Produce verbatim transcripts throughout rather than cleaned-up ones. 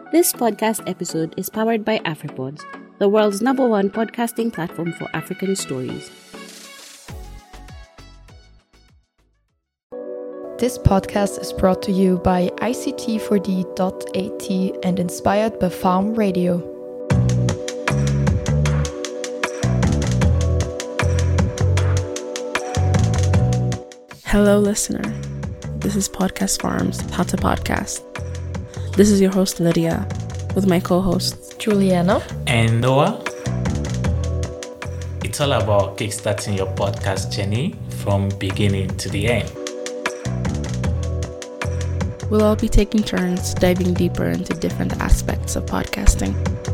This podcast episode is powered by AfriPods, the world's number one podcasting platform for African stories. This podcast is brought to you by I C T four D dot A T and inspired by Farm Radio. Hello, listener. This is Podcast Farm's How to Podcast. This is your host, Lydia, with my co-hosts, Juliana and Noah. It's all about kickstarting your podcast journey from beginning to the end. We'll all be taking turns diving deeper into different aspects of podcasting.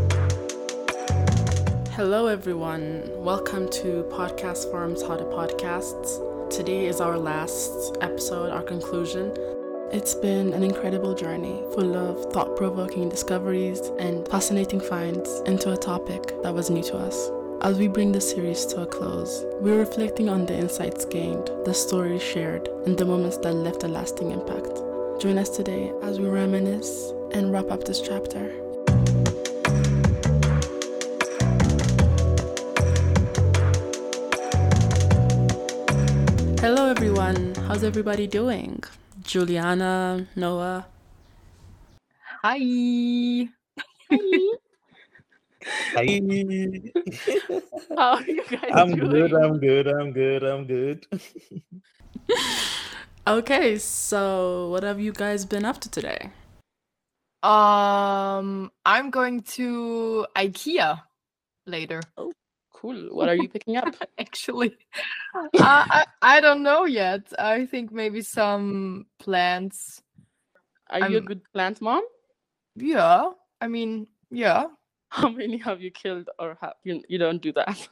Hello, everyone. Welcome to Podcast Farm's How to Podcasts. Today is our last episode, our conclusion. It's been an incredible journey full of thought-provoking discoveries and fascinating finds into a topic that was new to us. As we bring the series to a close, we're reflecting on the insights gained, the stories shared, and the moments that left a lasting impact. Join us today as we reminisce and wrap up this chapter. Hello everyone, how's everybody doing? Juliana, Noah. Hi. Hi. Hi. How are you guys I'm doing? good, I'm good, I'm good, I'm good. Okay, so what have you guys been up to today? Um, I'm going to IKEA later. Cool. What are you picking up? Actually, uh, I I don't know yet. I think maybe some plants. Are you a I'm- good plant mom? Yeah, I mean, yeah. How many have you killed or have you? You don't do that.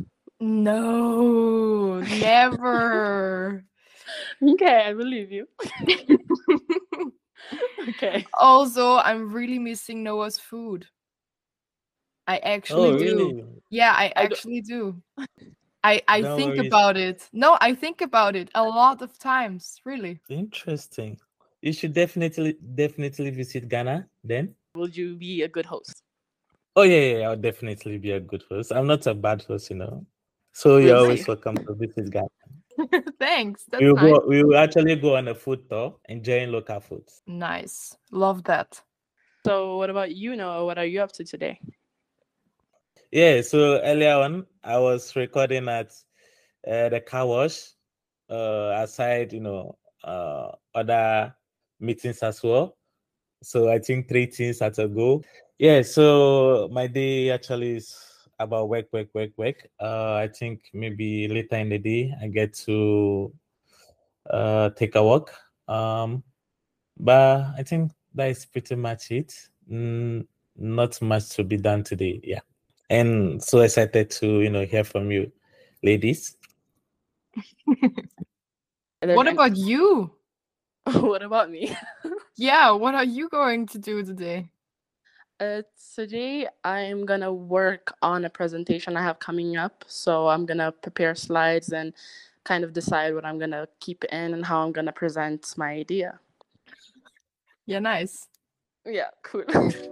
No, never. Okay, I believe you. Okay. Also, I'm really missing Noah's food. I actually Oh, do. really? Yeah, I I don't- actually do. I I No think worries. about it. No, I think about it a lot of times, really. Interesting. You should definitely, definitely visit Ghana then. Will you be a good host? Oh, yeah, yeah, yeah, I'll definitely be a good host. I'm not a bad host, you know. So you're Really? always welcome to visit Ghana. Thanks. That's We'll nice. go, we will actually go on a food tour, enjoying local foods. Nice. Love that. So, what about you, Noah? What are you up to today? Yeah, so earlier on, I was recording at uh, the car wash, uh, aside, you know, uh, other meetings as well. So I think three things had to go. Yeah, so my day actually is about work, work, work, work. Uh, I think maybe later in the day, I get to uh, take a walk. Um, but I think that is pretty much it. Mm, not much to be done today. Yeah. And so excited to, you know, hear from you, ladies. Are there What any- about you? what about me? Yeah, what are you going to do today? Uh, today I'm gonna work on a presentation I have coming up. So I'm gonna prepare slides and kind of decide what I'm gonna keep in and how I'm gonna present my idea. Yeah, nice. Yeah, cool.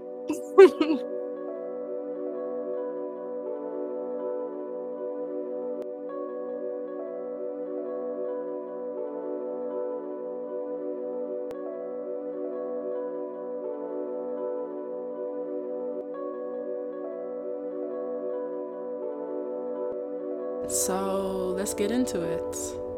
So let's get into it.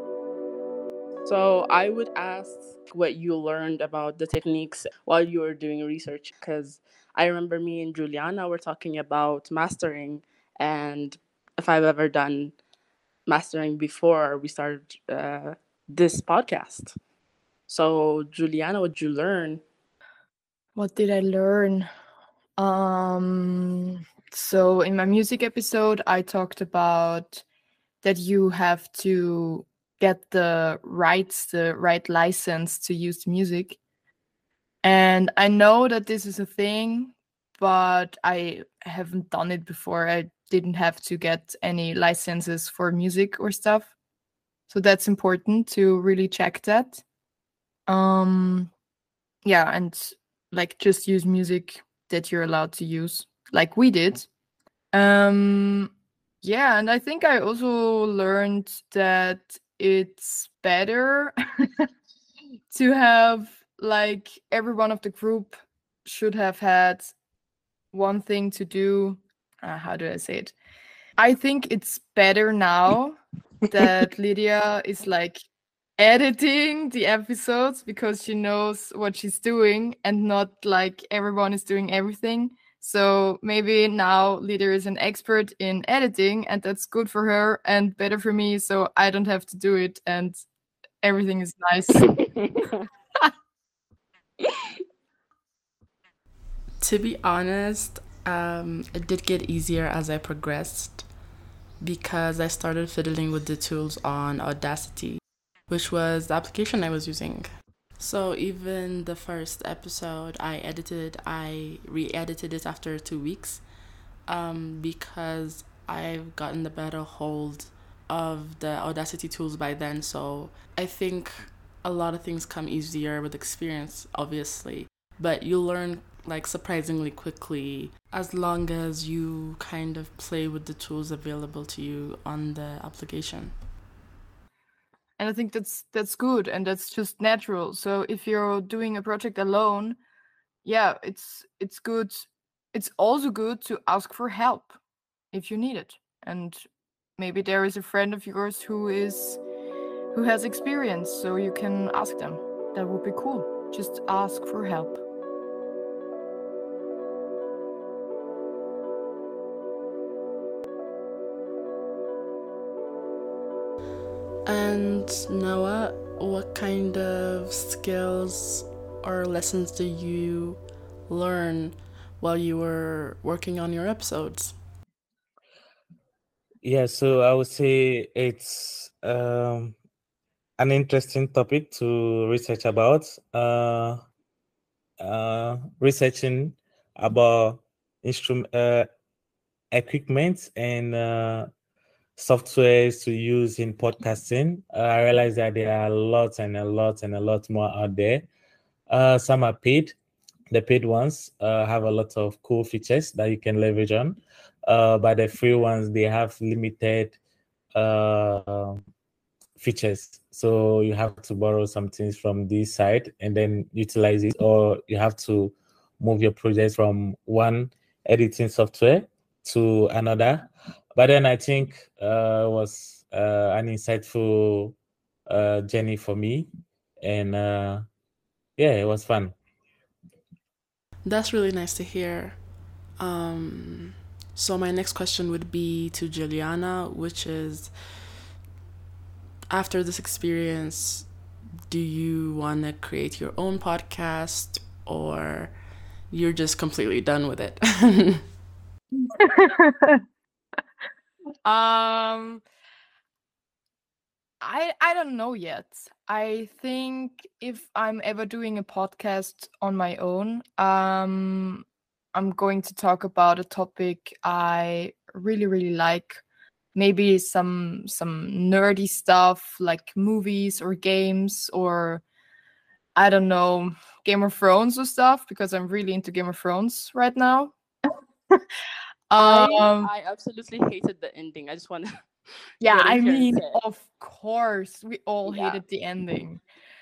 So I would ask what you learned about the techniques while you were doing research, because I remember me and Juliana were talking about mastering and if I've ever done mastering before we started uh, this podcast. So Juliana, what did you learn? What did I learn? Um, so in my music episode, I talked about that you have to get the rights, the right license to use the music. And I know that this is a thing, but I haven't done it before. I didn't have to get any licenses for music or stuff. So that's important to really check that. Um, yeah, and like just use music that you're allowed to use, like we did. Um, yeah, and I think I also learned that it's better to have, like, every one of the group should have had one thing to do. Uh, how do I say it? I think it's better now that Lydia is like editing the episodes because she knows what she's doing and not like everyone is doing everything. So maybe now Lydia is an expert in editing and that's good for her and better for me, so I don't have to do it and everything is nice. To be honest, um, it did get easier as I progressed because I started fiddling with the tools on Audacity, which was the application I was using. So even the first episode I edited, I re-edited it after two weeks um, because I've gotten the better hold of the Audacity tools by then. So I think a lot of things come easier with experience, obviously, but you learn like surprisingly quickly as long as you kind of play with the tools available to you on the application. And I think that's that's good and that's just natural. So if you're doing a project alone, yeah, it's it's good. It's also good to ask for help if you need it. And maybe there is a friend of yours who is who has experience, so you can ask them. That would be cool. Just ask for help. And Noah, what kind of skills or lessons do you learn while you were working on your episodes? Yeah, so I would say it's um, an interesting topic to research about. Uh, uh, researching about instrument uh, equipment and uh, softwares to use in podcasting. Uh, I realize that there are lots and a lot and a lot more out there. Uh, some are paid. The paid ones uh, have a lot of cool features that you can leverage on. Uh, but the free ones, they have limited uh, features. So you have to borrow some things from this side and then utilize it, or you have to move your project from one editing software to another. But then I think uh, it was uh, an insightful uh, journey for me. And uh, yeah, it was fun. That's really nice to hear. Um, so my next question would be to Juliana, which is, after this experience, do you want to create your own podcast or you're just completely done with it? um I I don't know yet. I think if I'm ever doing a podcast on my own, um I'm going to talk about a topic I really really like. Maybe some some nerdy stuff like movies or games, or I don't know, Game of Thrones or stuff, because I'm really into Game of Thrones right now. I um I absolutely hated the ending. I just want to yeah, get I in here and mean, say, of course, we all Yeah. hated the ending.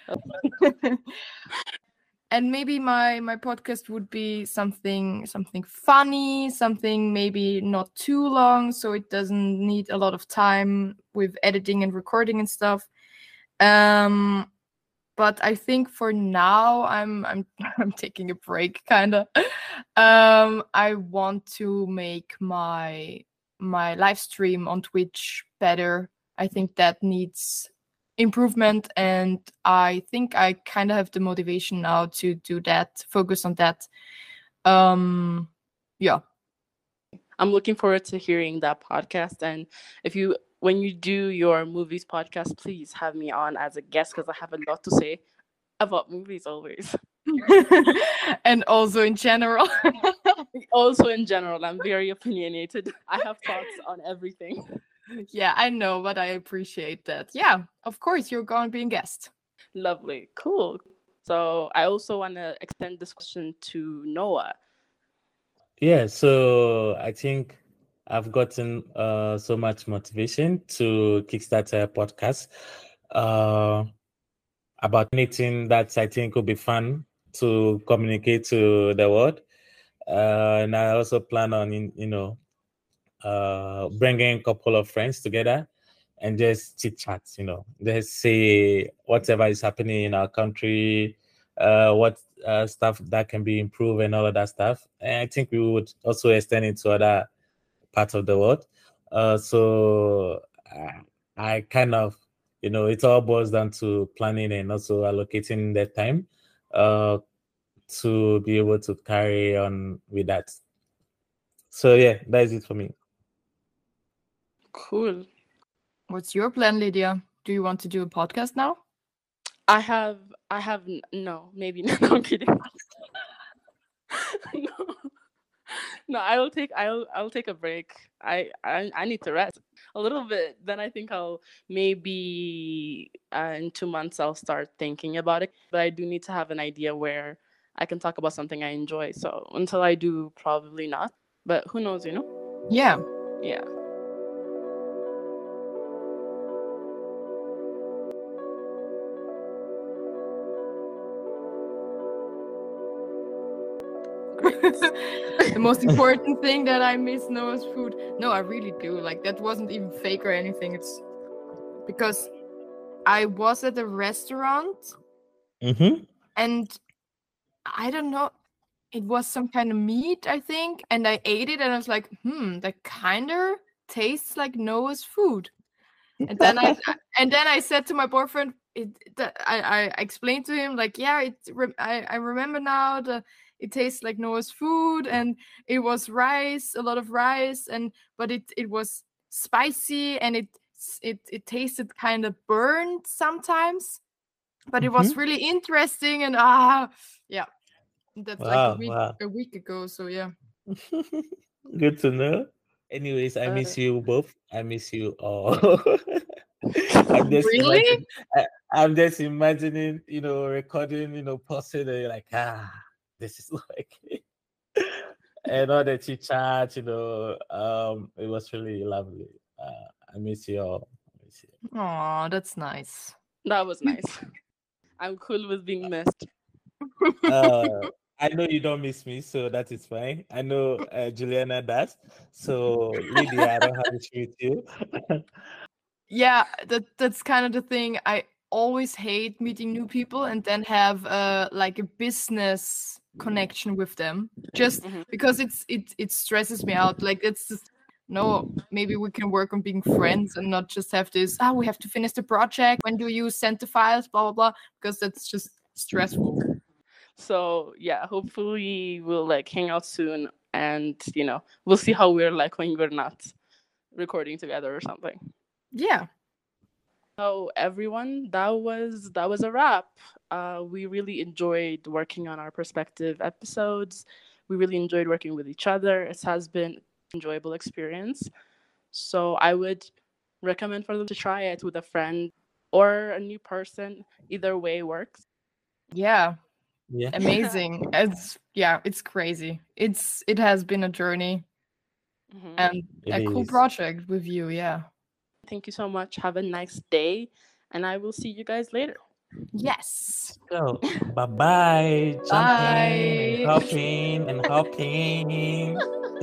And maybe my my podcast would be something something funny, something maybe not too long, so it doesn't need a lot of time with editing and recording and stuff. Um, but I think for now I'm I'm I'm taking a break, kind of. Um, I want to make my my live stream on Twitch better. I think that needs improvement, and I think I kind of have the motivation now to do that, focus on that. Um, yeah. I'm looking forward to hearing that podcast. And if you, when you do your movies podcast, please have me on as a guest because I have a lot to say about movies always. And also in general. Also in general, I'm very opinionated. I have thoughts on everything. Yeah, I know, but I appreciate that. Yeah, of course, you're going to be a guest. Lovely. Cool. So I also want to extend this question to Noah. Yeah, so I think I've gotten uh, so much motivation to kickstart a podcast uh, about anything that I think would be fun to communicate to the world. Uh, and I also plan on, you know, uh, bringing a couple of friends together and just chit chat, you know, just say whatever is happening in our country, uh, what uh, stuff that can be improved and all of that stuff. And I think we would also extend it to other parts of the world. Uh, so I, I kind of, you know, it all boils down to planning and also allocating the time uh, to be able to carry on with that. So yeah, that is it for me. Cool. What's your plan, Lydia? Do you want to do a podcast now? I have, I have, n- no, maybe no, I'm kidding. no, no, I'll take, I'll, I'll take a break. I, I, I need to rest a little bit. Then I think I'll maybe uh, in two months I'll start thinking about it. But I do need to have an idea where I can talk about something I enjoy. So until I do, probably not. But who knows, you know? Yeah. Yeah. The most important thing that I miss now is food. No, I really do. Like, that wasn't even fake or anything. It's because I was at a restaurant Mm-hmm. and I don't know, it was some kind of meat, I think, and I ate it and I was like, hmm, that kind of tastes like Noah's food. And then I and then I said to my boyfriend, it, that I, I explained to him like, yeah, it re- I, I remember now the it tastes like Noah's food, and it was rice, a lot of rice, and but it it was spicy and it it it tasted kind of burnt sometimes, but it was Mhm. really interesting and ah yeah, that's like a Wow, week wow. a week ago. So yeah, Good to know. Anyways, I Uh, miss you both. I miss you all. I'm just really. imagining, I, I'm just imagining, you know, recording, you know, posting and you're like, ah, this is like, and all the chit chat, you know, um, it was really lovely. Uh, I miss you all. I miss you. Oh, that's nice. that was nice. I'm cool with being missed. Uh, I know you don't miss me, so that is fine. I know uh, Juliana does. So, Lydia, I don't have issue with you. Yeah, that that's kind of the thing. I always hate meeting new people and then have uh like a business connection with them. Just Mhm. because it's it it stresses me out. Like it's just no, maybe we can work on being friends and not just have this, ah, we have to finish the project. When do you send the files? Blah blah blah. Because that's just stressful. So yeah, hopefully we'll like hang out soon, and you know we'll see how we're like when we're not recording together or something. Yeah. So everyone, that was that was a wrap. Uh, we really enjoyed working on our perspective episodes. We really enjoyed working with each other. It has been an enjoyable experience. So I would recommend for them to try it with a friend or a new person. Either way works. Yeah. Yeah. Amazing. It's yeah, it's crazy. It's it has been a journey Mhm. and It a cool is. project with you. Yeah. Thank you so much. Have a nice day, and I will see you guys later. Yes. So, bye bye. Jumping and Bye. hopping and hopping.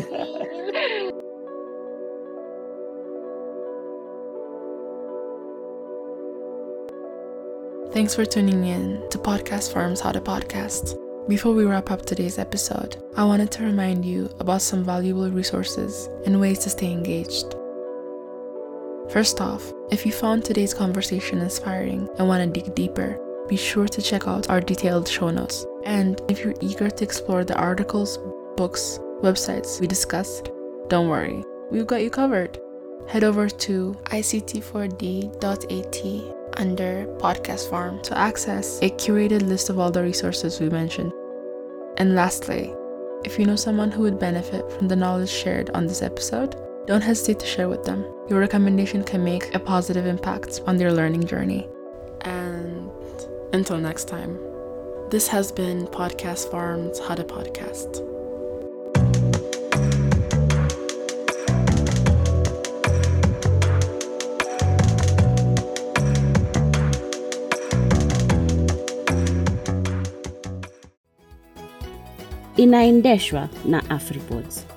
Thanks for tuning in to Podcast Farms How to Podcast. Before we wrap up today's episode, I wanted to remind you about some valuable resources and ways to stay engaged. First off, if you found today's conversation inspiring and want to dig deeper, be sure to check out our detailed show notes. And if you're eager to explore the articles, books, websites we discussed, don't worry, we've got you covered. Head over to I C T four D dot A T under Podcast Farm to access a curated list of all the resources we mentioned. And lastly, if you know someone who would benefit from the knowledge shared on this episode, don't hesitate to share with them. Your recommendation can make a positive impact on their learning journey. And until next time, this has been Podcast Farms How to Podcast. inaendeshwa na Afripods.